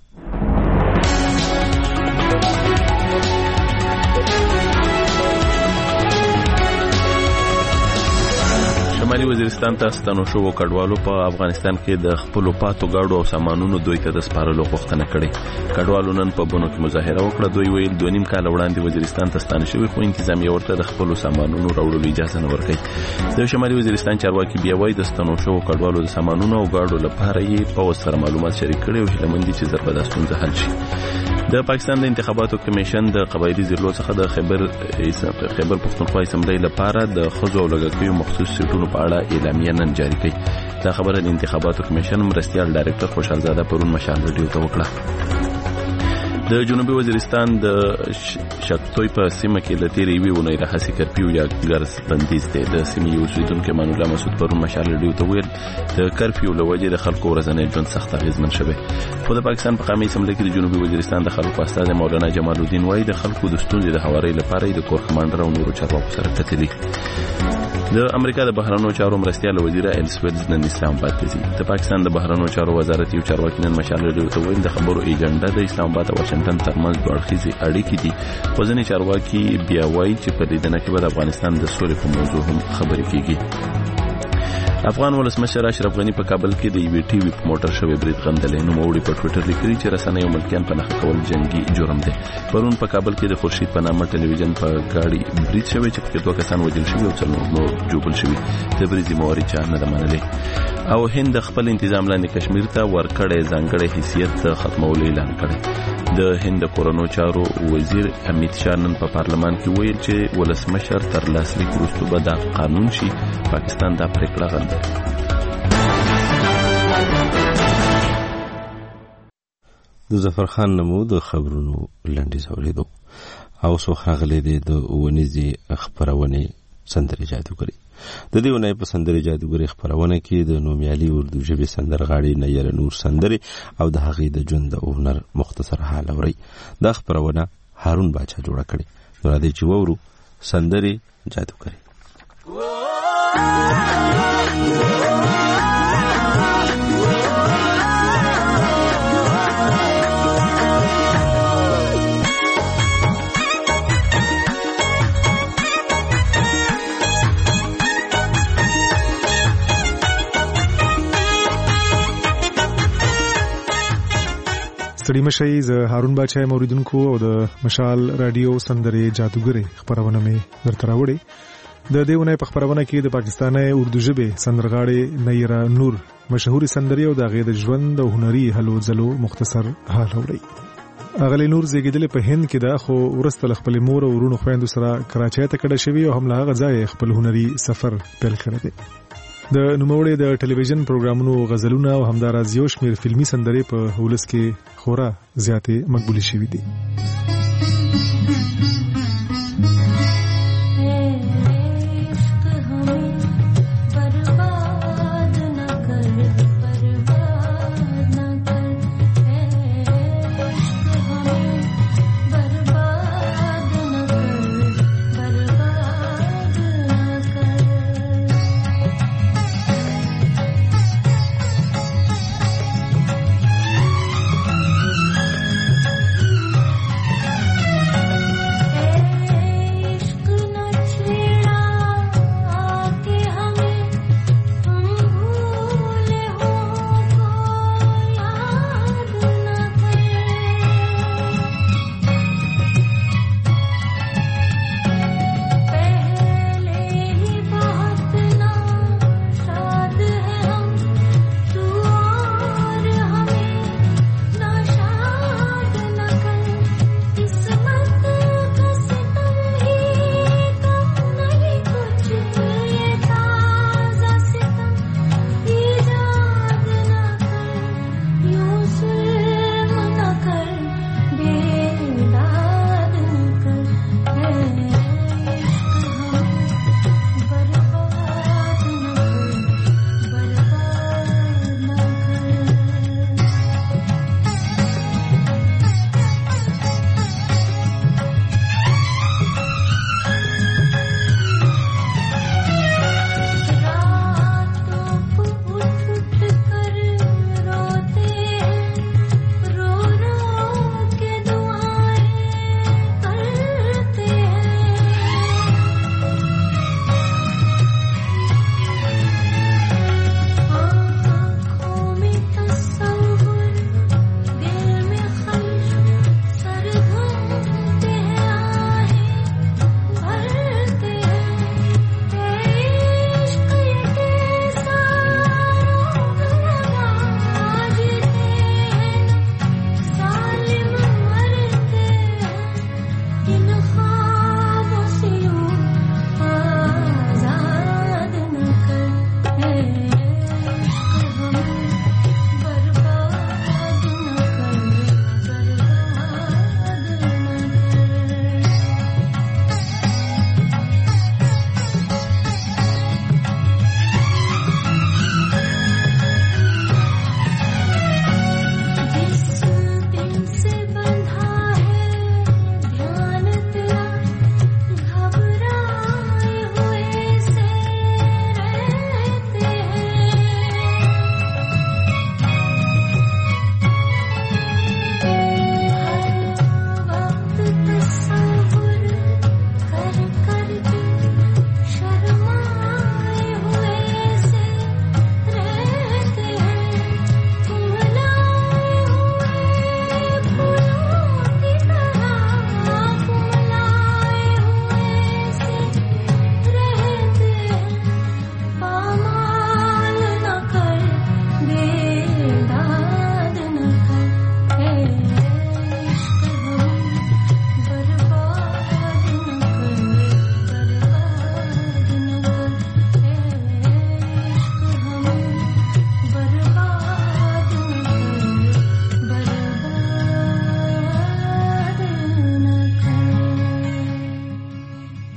شمالي وزیرستان ته ستنو شو کډوالو په افغانستان کې د خپل پاتو گاډو او سامانونو دوی ته د سپارلو غوښتنه کړې. کډوالو نن په بونو کې مظاهره وکړه. دوی ویل 2.5 کال وړاندې وزیرستان ته ستانه شوی خو انتظامیه ورته د خپل سامانونو راوړلو اجازه نه ورکړي. د شمالي وزیرستان چارواکي بیا وایي د ستنو شو کډوالو د سامانونو او گاډو لپاره یې په وسره معلومات شریک کړي او هیلمندي چې زر به د ستونزه حل شي. د پاکستان د انتخاباتو کمیشن د قبایلی ضلعو څخه د خیبر پښتونخوا اسمبلی لپاره د خزو او لږکیو مخصوص سیټونو په اړه اعلامیه نن جاری کړي. دا خبره د انتخاباتو کمیشن مرستیال ډایرکټر خوشحالزاده پرون مشال ریډیو ته وکړه. د جنوبي وزیرستان د شکتوی په سیمه کې لتیر وی ونی راهسي کرفیو یا ګرز بندیز دی. د سیمې یو اوسیدونکو مان الله مسعود پرون مشال ریډیو ته ویل د کرفیو لوجه د خلکو ورځنی ژوند سخت اغیزمن شوی. خو د پاکستان په قومي اسمبلی کې د جنوبي وزیرستان د خلکو استاد مولانا جمال الدین وایي د خلکو د ستونزې د هواري لپاره د کور کمانډر او نورو چارواکو سره کتلي. د امریکا د بهرنیو چارو مرستیال وزیر ایلسویلز نن اسلام آباد ته ځي. د پاکستان د بهرنیو چارو وزارت یو چارواکي نن مشال ریډیو ته ویل د خبرو ایجنډا د اسلام آباد او واشنگټن ترمنځ دوه اړخیزې اړیکې دي. خو ځینې چارواکي بیا وایي چې په لیدنه کې به د افغانستان د سولې په موضوع هم خبرې کیږي. افغان ولسمشر اشرف غنی په کابل کې د یو ټي وی په موټر شوی برید غندلې. نو موړي په ټوئیټر لیکلي چې رسنۍ او ملکیان په نخښه کول جنگي جرم دی. پرون په کابل کې د خورشید په نامه ټلویزیون په گاډي برید شوی چې په 2 کسان وژل شوي او 4 نور جوړل شوي. د برید مواري چا نه منلې. او هند خپل انتظام لاندې کشمیر ته ورکړې ځانګړی حیثیت ختمولو اعلان کړی. د هند کورونو چارو وزیر امیت شاه نن په پارلمان کې ویل چې ولسمشر تر لاسلیک وروسته به دا قانون شي. پاکستان دا پریکړه غندي. د ظفر خان نمو د خبرونو لنډیز اوریدو. او سو خغلې د ونیزي خبرونه سندري جادوګری. د دې ونې په سندري جادوګری خبرونه کې د نومیالي اردو ژبې سندرغاړي نیل نور سندري او د هغې د ژوند او هنر مختصر حال اوري. دا خبرونه هارون باچا جوړه کړې. نو راځي چې وورو سندري جادوګری. ستړي مشئ. زه هارون باچا موریدونکو او د مشال رادیو سندري جادوګری خبرونه مې درته راوړې. د دې ونې په خبرونه کې د پاکستاني اردو ژبې سندرغاړي نیل نور مشهوري سندري او د هغې د ژوند او هنري هلو ځلو مختصر حال اوري. اغلی نور زیږیدل په هند کې دا خو ورسته خپل مور او ورونو خويندو سره کراچۍ ته کډه شوی او هم له هغه ځای خپل هنري سفر پیل کړی دی. د نوموړي د ټلویزیون پروګرامونو غزلونه او همداراز یو شمېر فلمي سندرې په ولس کې خورا زیاتې مقبولې شوې دي.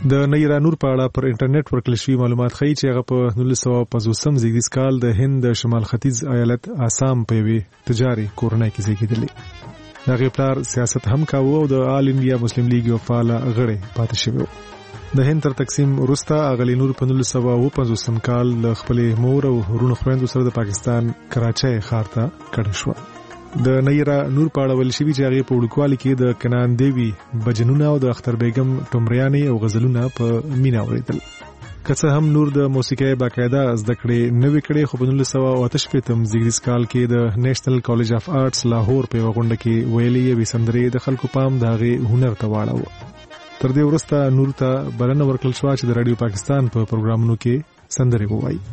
د نیر نور په اړه پر انټرنیټ ورکړل شوي معلومات ښیي چې هغه په 1950 زیږدیز کال د هند د شمال ختیځ ایالت آسام په یوې تجاري کورنۍ کې زیږېدلی. د هغې پلار سیاست هم کاوه او د آل انډیا مسلم لیګ یو فعاله غړی پاتې شوی و. د هند تر تقسیم وروسته اغلی نور په 1950 کال له خپلې مور او ورونو خویندو سره د پاکستان کراچۍ ښار ته کډه شوه. د نیرا نور په اړه ویل شوي چې هغې په وړوکوالي کې د کنان دیوي بجنونه او د اختر بیګم ټمریانې او غزلونه په مینه اورېدل. که څه هم نور د موسیقۍ باقاعده زده کړې نه وې کړې، خو په 1988 زیږدیز کال کې د نیشنل کالج اف آرټس لاهور په یوه غونډه کې ویلې یوې سندرې د خلکو پام د هغې هنر ته واړاوه. تر دې وروسته نور ته بلنه ورکړل شوه چې د رادیو پاکستان په پروګرامونو کې سندرې ووایي.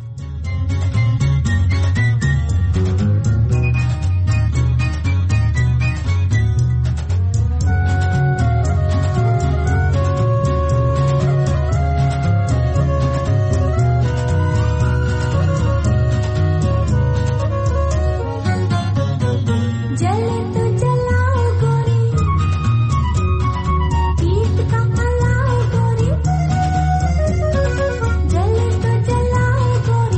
जले तो जलाओ गोरी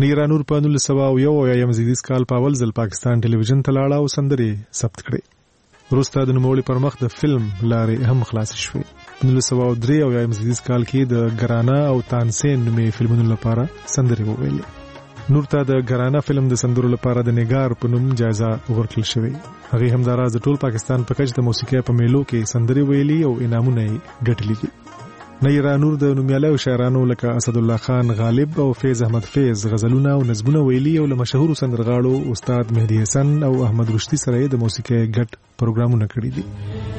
نیرانور په 1901 زیږدیز کال په اول ځل پاکستان ټلویزیون ته لاړه او سندرې ثبت کړې. وروسته د نوموړي پر مخ د فلم لارې هم خلاص شوې. په 1903 زیږدیز کال کې د ګرانا او تانسین نومې فلمونو لپاره سندرې وویلې. نور ته د ګرانا فلم د سندرو لپاره د نګار په نوم جایزه ورکړل شوې. هغه همداراز د ټول پاکستان په کچ د موسیقۍ په میلو کې سندرې ویلي او انعامونه یې ګټلي دي. نیرانور د نومیالیو شاعرانو لکه اسد الله خان غالب او فیض احمد فیض غزلونه او نظمونه ویلي او له مشهور سندرغاړو استاد مهدی حسن او احمد رشدي سره د موسیقۍ ګډ پروګرامونه کړي دي.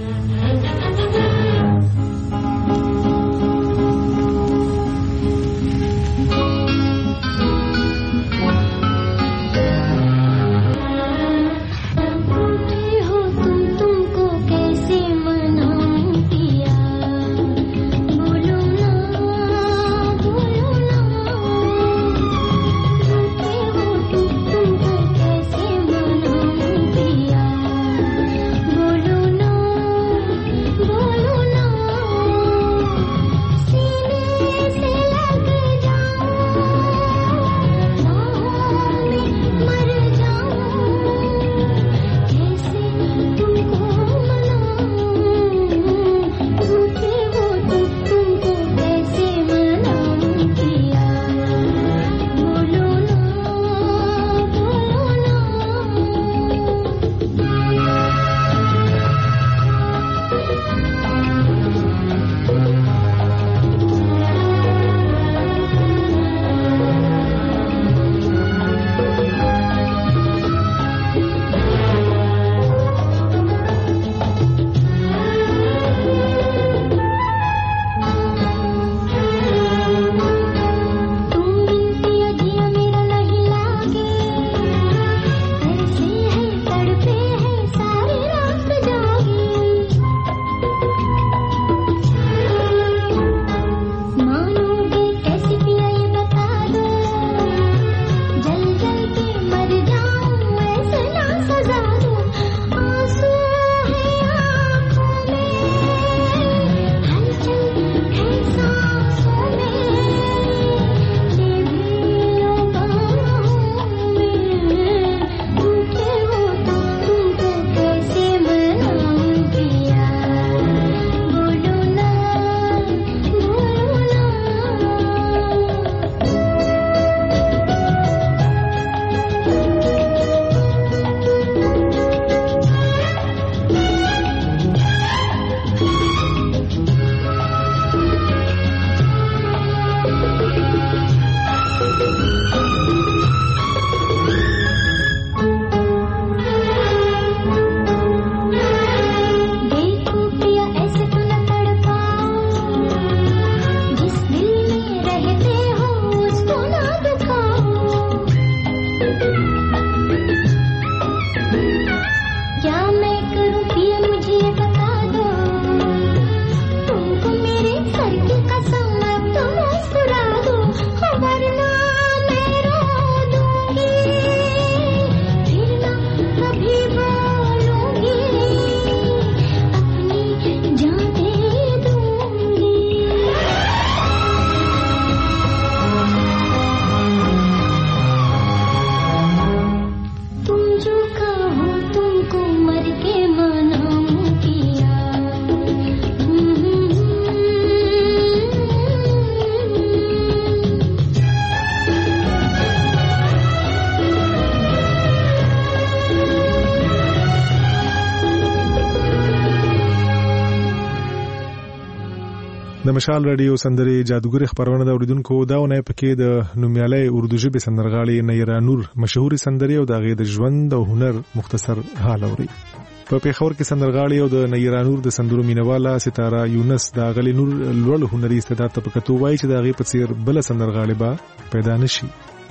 د مشال رادیو سندرې جادوګر خبرونه د اوریدونکو داونه پکې د نومیالي اردو ژبې سندرغاړي نیرانور مشهور سندرې او د غي د ژوند او هنر مختصر حال اوري. په پیښور کې سندرغاړي او د نیرانور د سندرو مینواله ستاره یونس د غلی نور لوړ هنري استعداد ته پکتو وایي چې د غي په څیر بل سندرغاړي با پیدا نشي.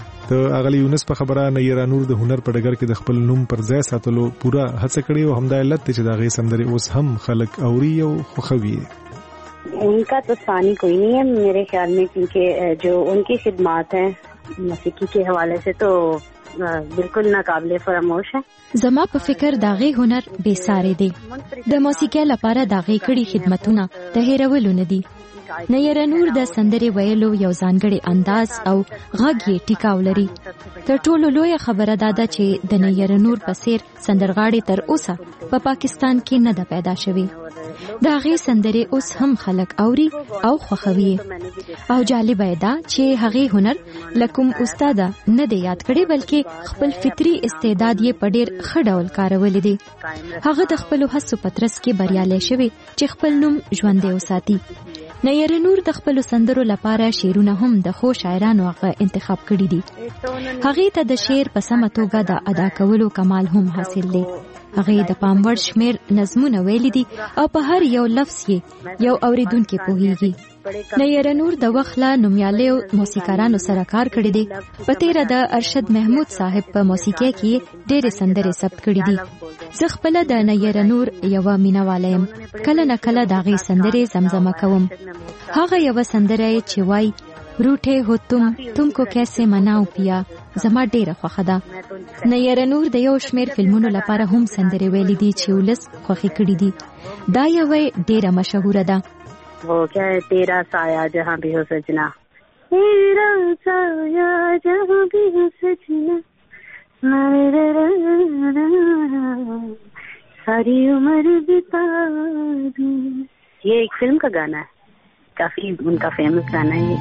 د اغلی یونس په خبره نیرانور د هنر په ډګر کې د خپل نوم پر ځای ساتلو پورا هڅه کړې او همدا علت چې د غي سندرې اوس هم خلک اوري او خوخوي. उनका तो सानी कोई नहीं है मेरे ख्याल में, क्योंकि जो उनकी खिदमात है موسیقي के हवाले से तो बिल्कुल नाकाबिले फरामोश है. زما په فکر داغه هنر بے ساري دی. د موسیقۍ لپاره داغه کړي خدمتونه د هیرولو نه دي. نیره نور د سندرې ویلو یو ځانګړی انداز او غږ یې ټیکاو لري. تر ټولو لویه خبره دا ده چې د نیره نور په څیر سندرغاړې تر اوسه په پاکستان کې نه ده پیدا شوې. د هغې سندرې اوس هم خلک اوري او خوښوي او جالبه ده چې هغې هنر لکم استاده نه دی یاد کړی بلکې خپل فطري استعداد یې په ډېر ښه ډول کارولی دی. هغه د خپلو هڅو په ترڅ کې بریالی شوی چې خپل نوم ژوندی وساتي. نیره نور د خپلو سندرو لپاره شعرونه هم د ښو شاعرانو هغه انتخاب کړي دي. هغې ته د شعر په سمه توګه د ادا کولو کمال هم حاصل دی. هغې د پام وړ شمېر نظمونه ویلي دي او په هر یو لفظ یې یو اوریدونکی پوهیږي. نیره نور د وخت له نومیالیو موسیقارانو سره کار کړی دی. په تیره د ارشد محمود صاحب په موسیقۍ کې ډېرې سندرې ثبت کړي دي. زه خپله د نیره نور یوه مینهواله یم. کله نه کله د هغې سندرې زمزمه کوم. هغه یوه سندره یې چې وایي روټے ہو تم کو کیسے مناؤ پیا زما ډیره خوښه ده. نیره نور د یو شمېر فلمونو لپاره هم سندرې ویلي دي چې ولس خوښې کړي دي. دا یوه ډیره مشهوره ده. وہ کیا ہے تیرا سایہ جہاں بھی ہو سجنا تیرا سایہ جہاں بھی ہو سجنا ساری عمر بتا دوں. یہ ایک فلم کا گانا ہے, کافی ان کا فیمس گانا ہے.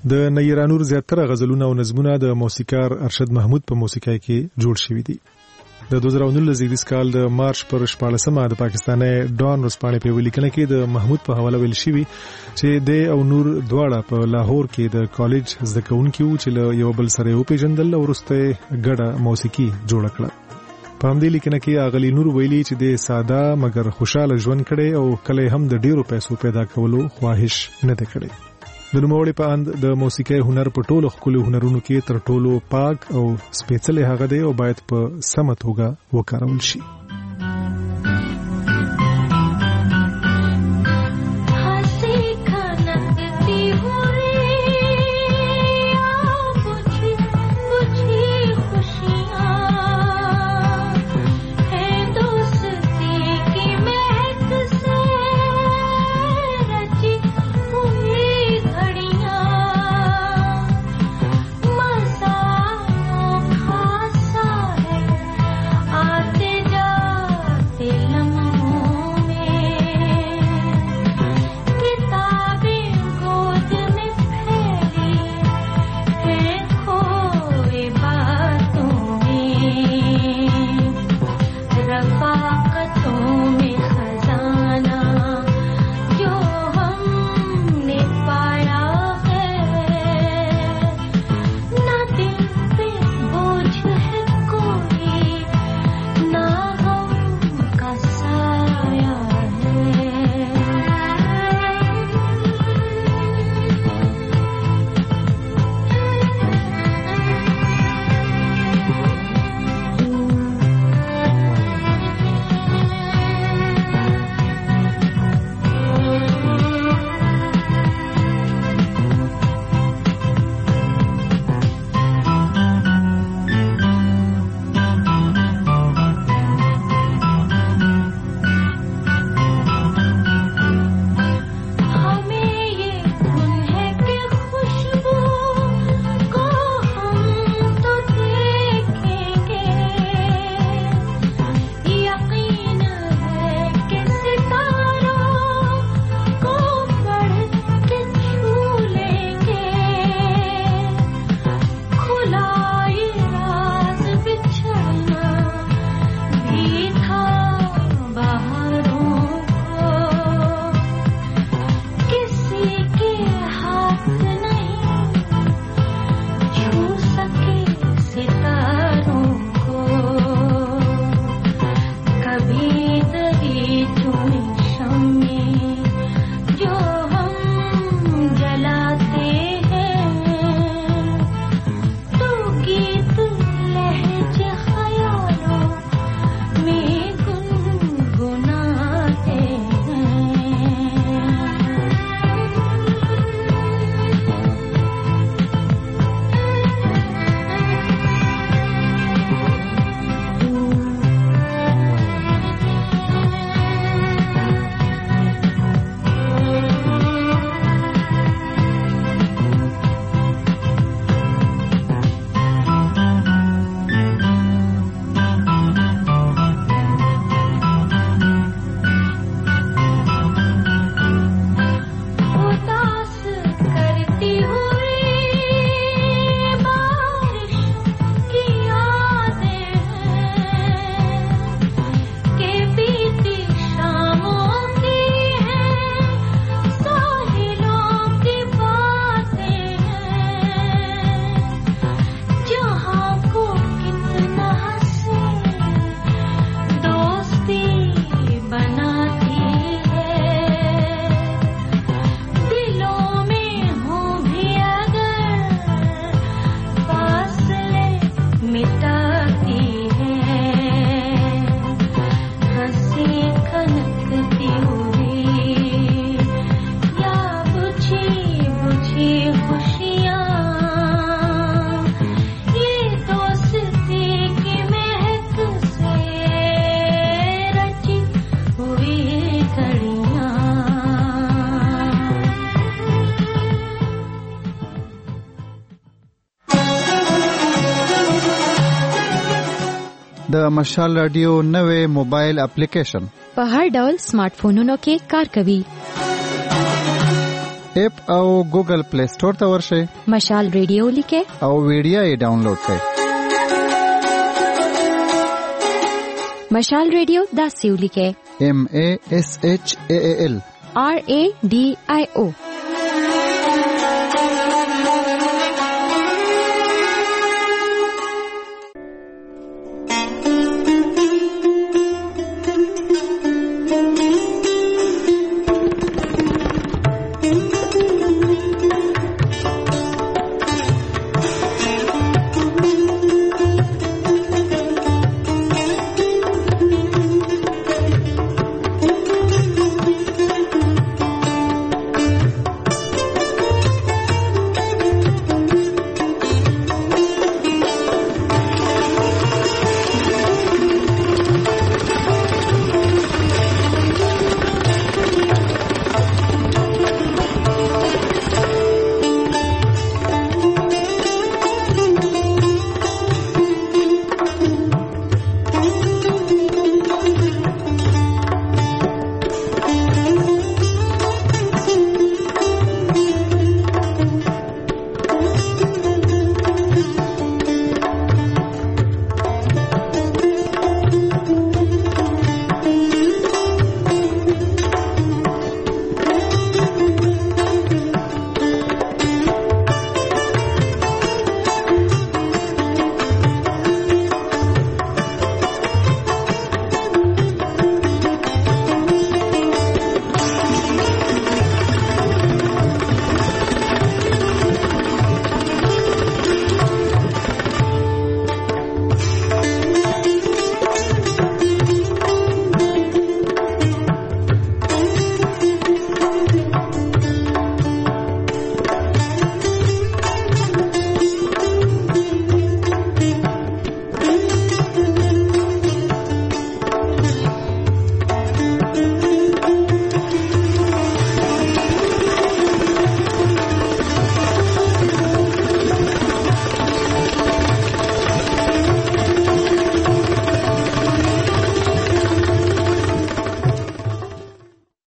د نیرانور زیاتره غزلونه او نظمونه د موسیقار ارشد محمود په موسیقۍ کې جوړ شوي دي. د 2019 کال د مارچ پر 14مه د پاکستاني ډان ورځپاڼې په ولیکنه کې د محمود په حواله ویل شوی چې د او نور دواړه په لاهور کې د کالج زده کوونکي وو چې له یو بل سره یو پیژندل او وروسته ګډه موسیقي جوړ کړه. په همدې لیکنه کې اغلی نور ویلي چې د ساده مګر خوشاله ژوند کړي او کله هم د ډیرو پیسو پیدا کولو خواهش نه کړي. د نوموړي په اند د موسیقۍ هنر په ټولو ښکلو هنرونو کې تر ټولو پاک او سپېڅلی هغه دی او باید په سمه توګه وکارول شي. د مشال رادیو نوې موبایل اپلیکیشن په هر ډول سمارټ فونونو کې کار کوي. اپ او ګوګل پلی سٹور ته ورشئ. مشال ریډیو لیکه او ویډیو یې ډاونلوډ کړئ. مشال ریډیو دا سیو لیکه MASHAAL RADIO.